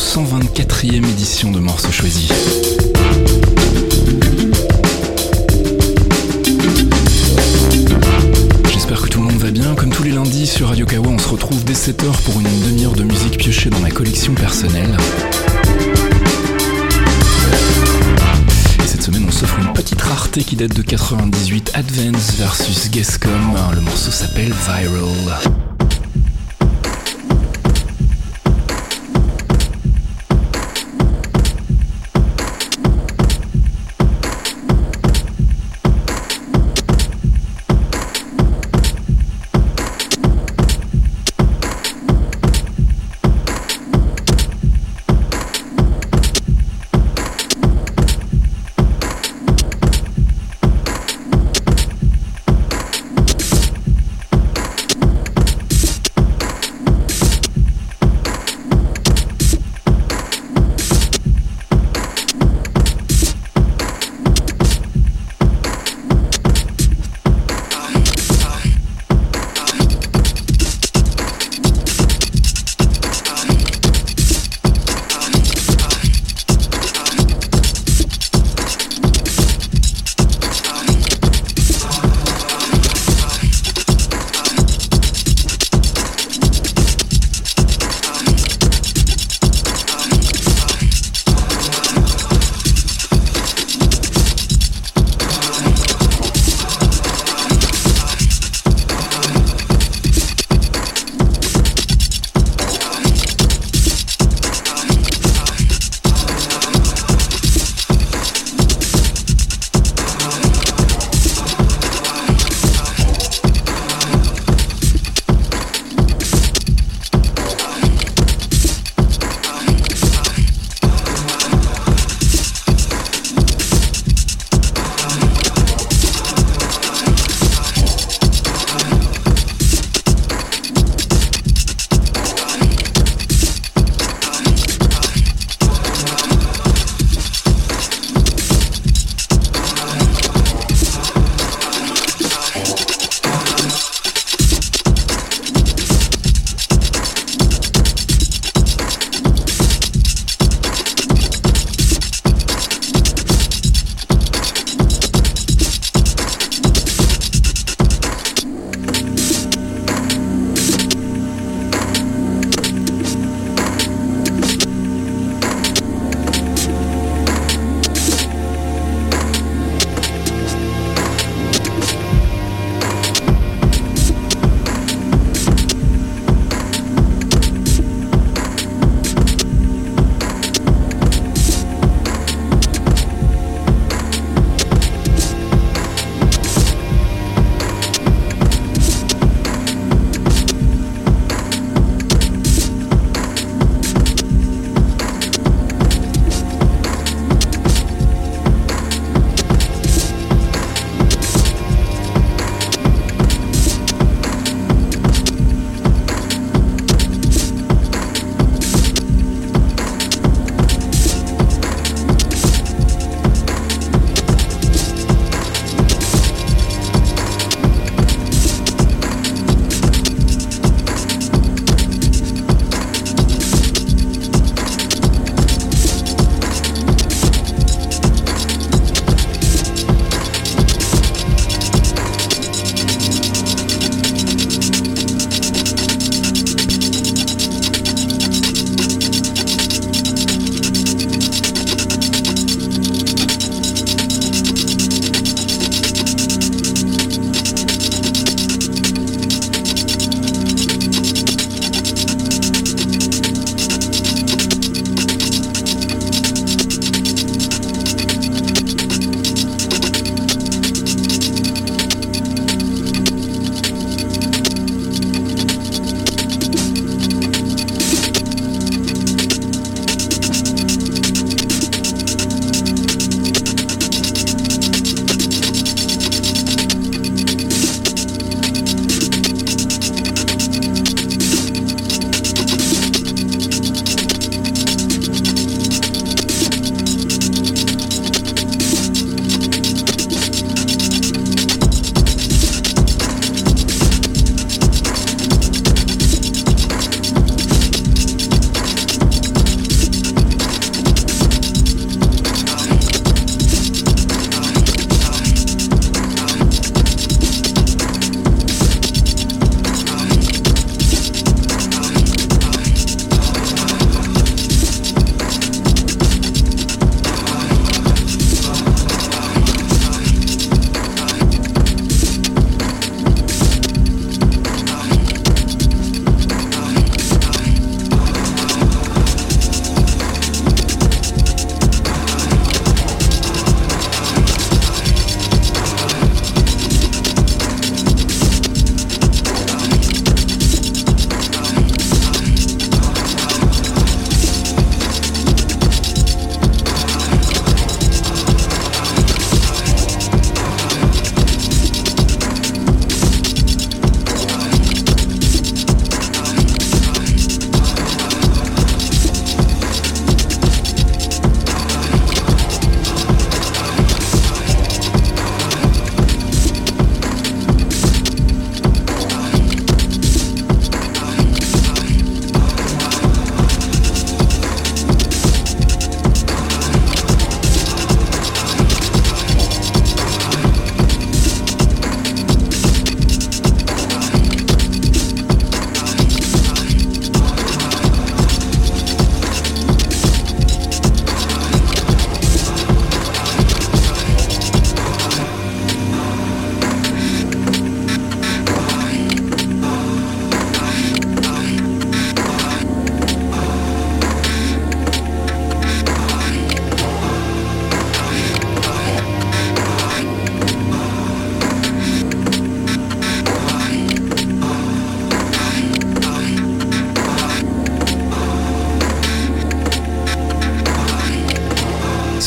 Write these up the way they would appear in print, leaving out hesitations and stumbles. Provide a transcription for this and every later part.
124e édition de Morceaux Choisis. J'espère que tout le monde va bien. Comme tous les lundis sur Radio Kawa, on se retrouve dès 7h pour une demi-heure de musique piochée dans ma collection personnelle. Et cette semaine, on s'offre une petite rareté qui date de 98, Advance versus Gescom. Le morceau s'appelle Viral.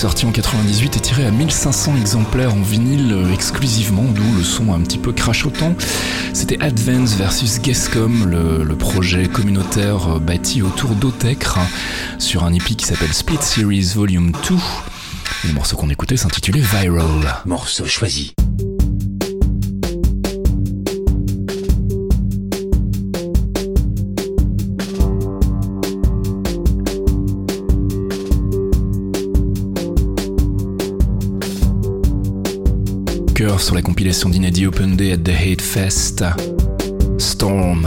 sorti en 98 et tiré à 1500 exemplaires en vinyle exclusivement, d'où le son un petit peu crachotant. C'était Advance versus Gescom, le projet communautaire bâti autour d'Otecre, sur un EP qui s'appelle Split Series Volume 2. Le morceau qu'on écoutait s'intitulait Viral. Morceau choisi. Cœur sur la compilation d'Inédit Open Day at the Hate Fest, Storm.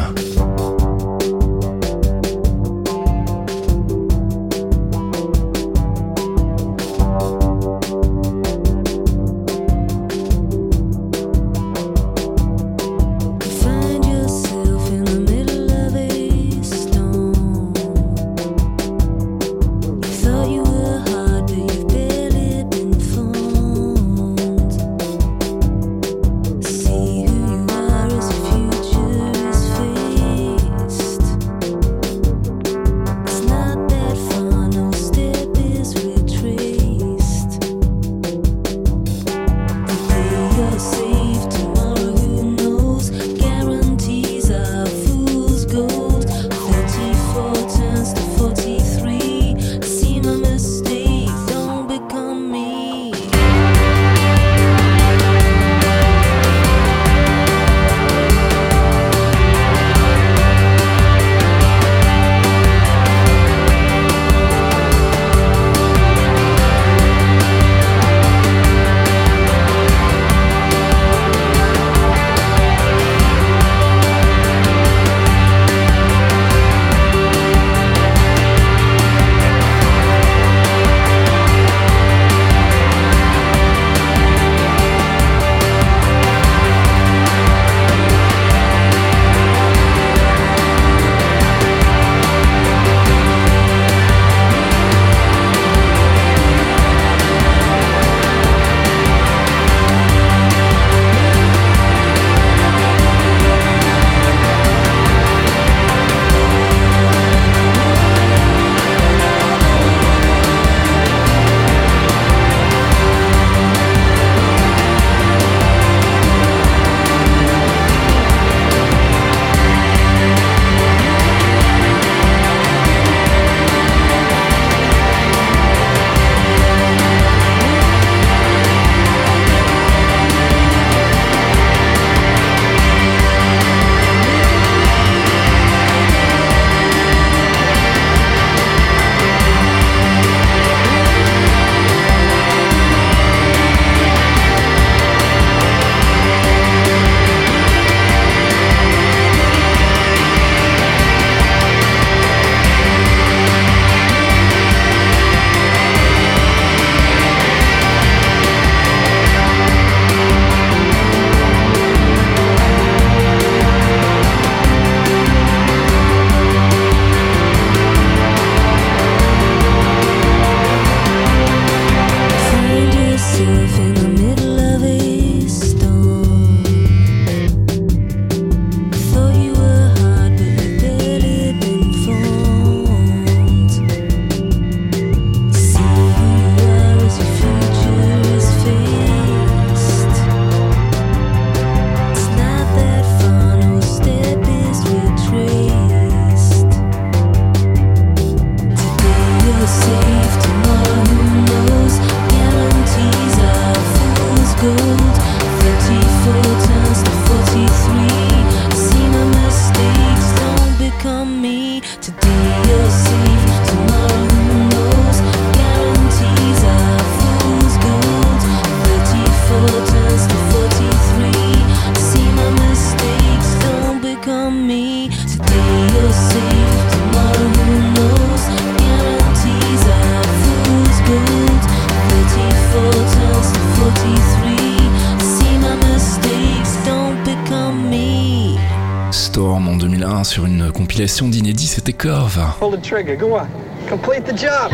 Storm en 2001 sur une compilation d'Inédit, c'était Corve. Pull the trigger, go on. Complete the job.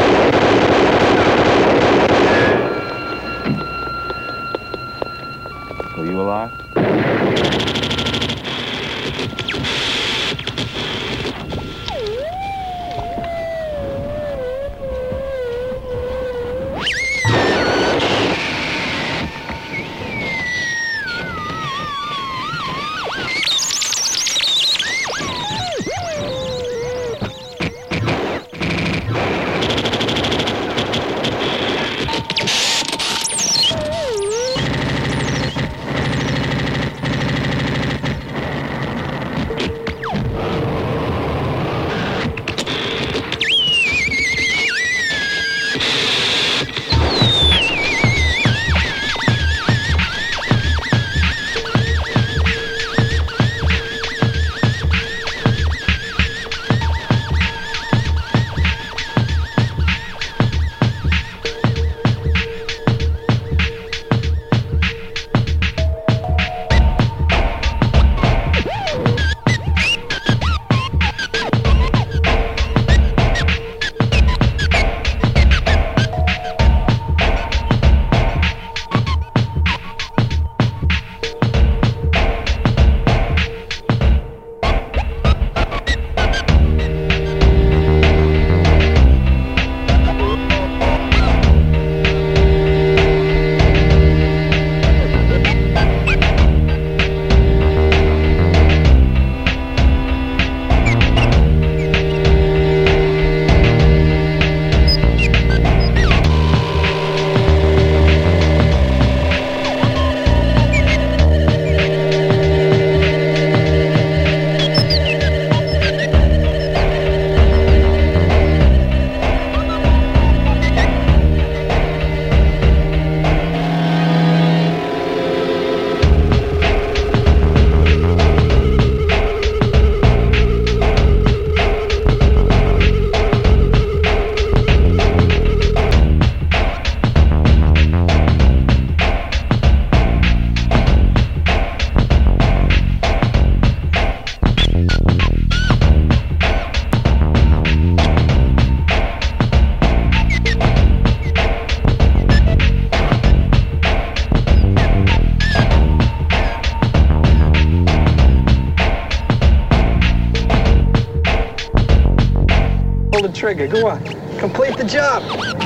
Are you alive? trigger. Go on. Complete the job.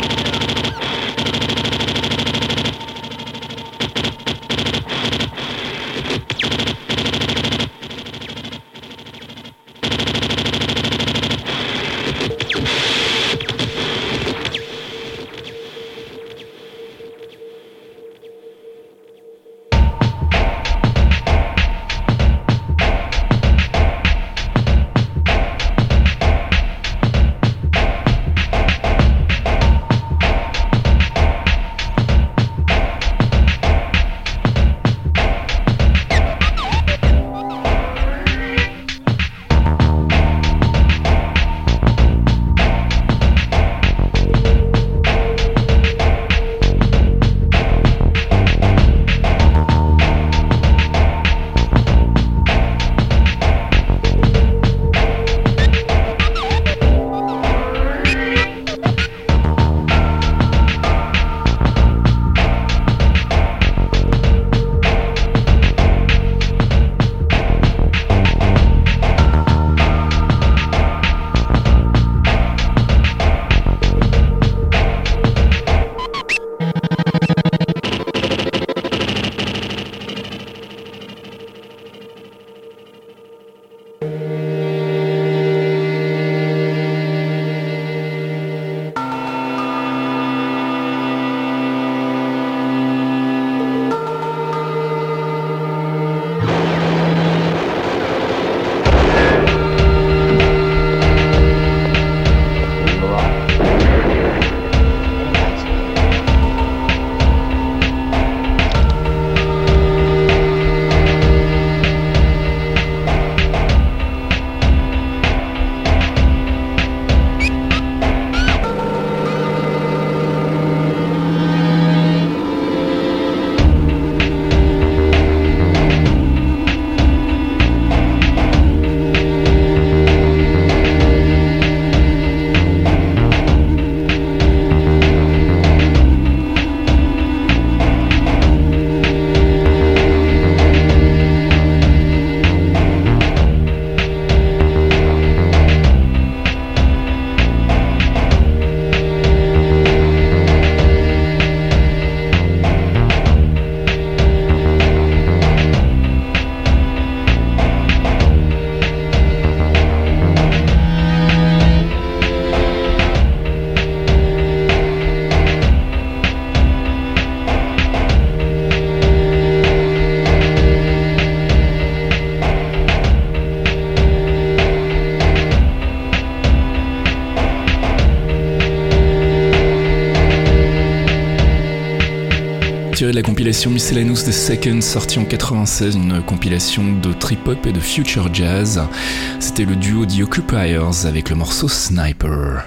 tiré de la compilation Miscellaneous The Second, sortie en 96, une compilation de trip-hop et de future jazz. C'était le duo The Occupiers avec le morceau Sniper.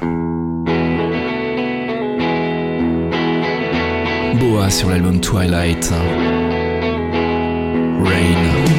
Boa sur l'album Twilight. Rain.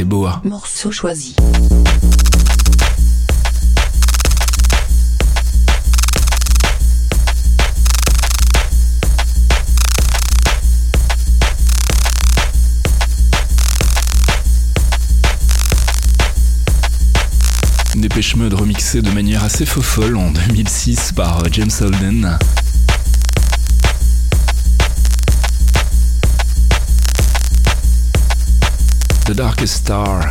Boa. Morceau choisi. Dépêche Mode remixé de manière assez fofolle en 2006 par James Holden. The Darkest Star.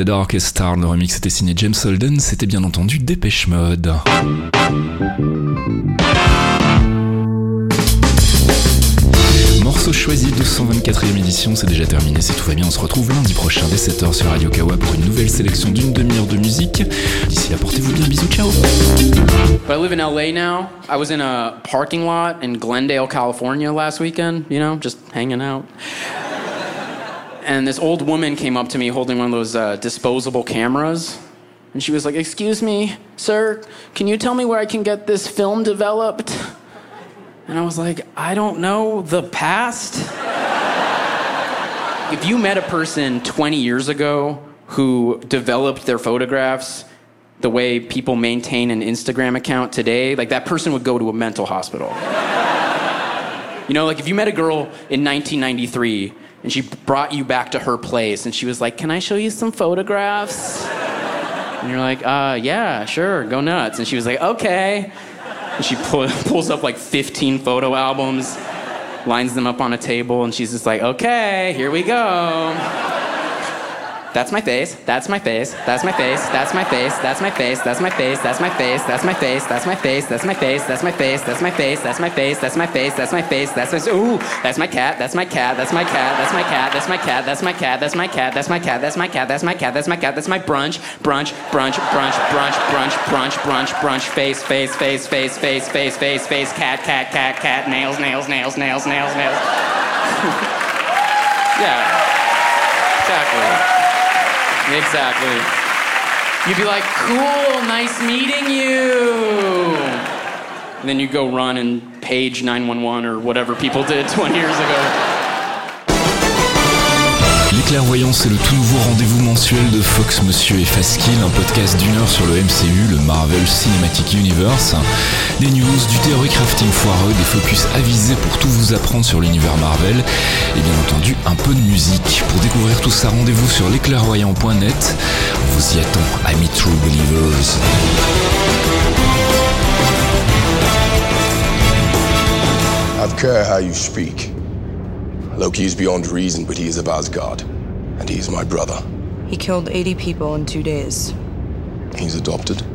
Darkest Star, le remix était signé James Holden, c'était bien entendu Depeche Mode. Morceau choisi, 224e édition, c'est déjà terminé, si tout va bien, on se retrouve lundi prochain dès 7h sur Radio Kawa pour une nouvelle sélection d'une demi-heure de musique. D'ici là, portez-vous bien, bisous, ciao. But I live in LA now. I was in a parking lot in Glendale, California last weekend, just hanging out. And this old woman came up to me holding one of those disposable cameras. And she was like, "Excuse me, sir, can you tell me where I can get this film developed?" And I was like, "I don't know, the past?" If you met a person 20 years ago who developed their photographs the way people maintain an Instagram account today, like that person would go to a mental hospital. Like if you met a girl in 1993 and she brought you back to her place and she was like, "Can I show you some photographs?" And you're like, "Yeah, sure, go nuts." And she was like, "Okay." And she pulls up like 15 photo albums, lines them up on a table, and she's just like, "Okay, here we go. That's my face, that's my face, that's my face, that's my face, that's my face, that's my face, that's my face, that's my face, that's my face, that's my face, that's my face, that's my face, that's my face, that's my face, that's my face, that's my ooh, that's my cat, that's my cat, that's my cat, that's my cat, that's my cat, that's my cat, that's my cat, that's my cat, that's my cat, that's my cat, that's my cat, that's my brunch, brunch, brunch, brunch, brunch, brunch, brunch, brunch, brunch, face, face, face, face, face, face, face, face, cat, cat, cat, cat, nails, nails, nails, nails, nails, nails. Yeah, exactly. Exactly. You'd be like, "Cool, nice meeting you." And then you go run and page 911 or whatever people did 20 years ago. Les Clairvoyants, c'est le tout nouveau rendez-vous mensuel de Fox Monsieur et Faskill, un podcast d'une heure sur le MCU, le Marvel Cinematic Universe. Des news, du theory crafting foireux, des focus avisés pour tout vous apprendre sur l'univers Marvel, et bien entendu un peu de musique. Pour découvrir tout ça, rendez-vous sur lesclairvoyants.net. On vous y attend, amis True Believers. I care how you speak. Loki is beyond reason, but he is of Asgard, and he is my brother. He killed 80 people in 2 days. He's adopted.